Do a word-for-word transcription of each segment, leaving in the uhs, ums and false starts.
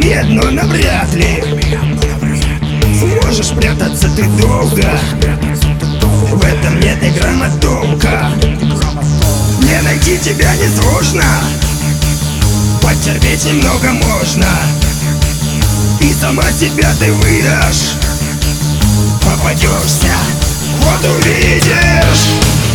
ответ, но навряд ли сможешь прятаться ты долго. В этом нет ни грамма толка. Не найти тебя несложно, потерпеть немного можно, и сама себя ты выдашь. Попадешься, вот увидишь.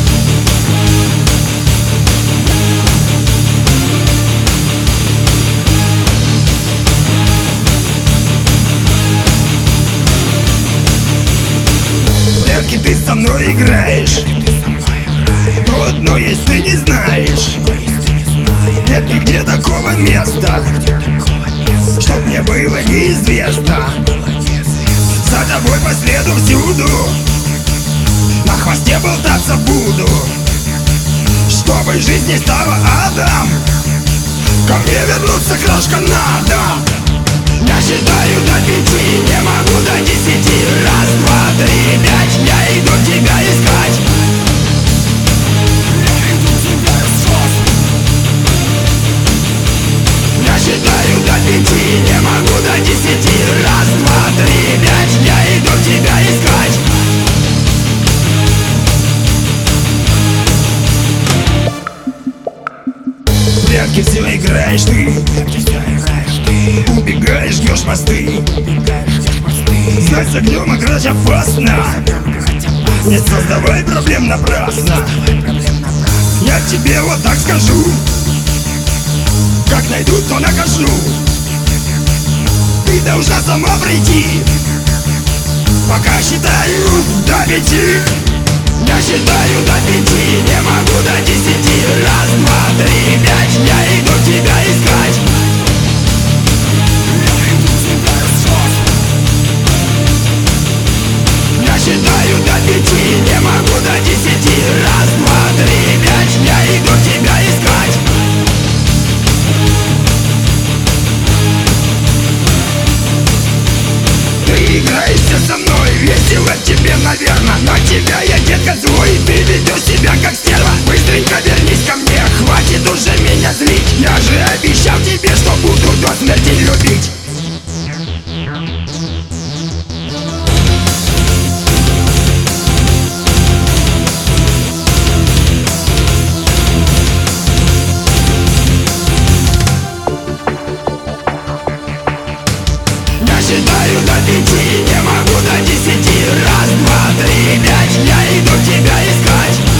Прятки ты со мной играешь, то одно есть ты не знаешь. Нет нигде такого места, чтоб мне было неизвестно. За тобой по следу всюду, на хвосте болтаться буду, чтобы жизнь не стала адом. Ко мне вернуться, крошка, надо. Я считаю до пяти, не могу до десяти. Раз, два, три, пять, я иду тебя искать. Я считаю до пяти, не могу до десяти. Раз, два, три, пять, я иду тебя искать. В прятки все играешь ты, убегаешь, ждешь мосты. Знать с огнем играть опасно, не создавай проблем напрасно. Я тебе вот так скажу, как найду, то накажу. Ты должна сама прийти, пока считаю до пяти. Я считаю до пяти, не могу до десяти. Раз, два, три, пять, я иду тебя искать. Я считаю до пяти, не могу до десяти. Раз, два, три, пять, я иду тебя искать. Ты играешься со мной, весело тебе, наверно, но тебя я, детка, злой, ты ведешь себя как стерва. Быстренько вернись ко мне, хватит уже меня злить. Я же обещал тебе, что буду до смерти любить. Считаю до пяти, не могу до десяти. Раз, два, три, пять, я иду тебя искать.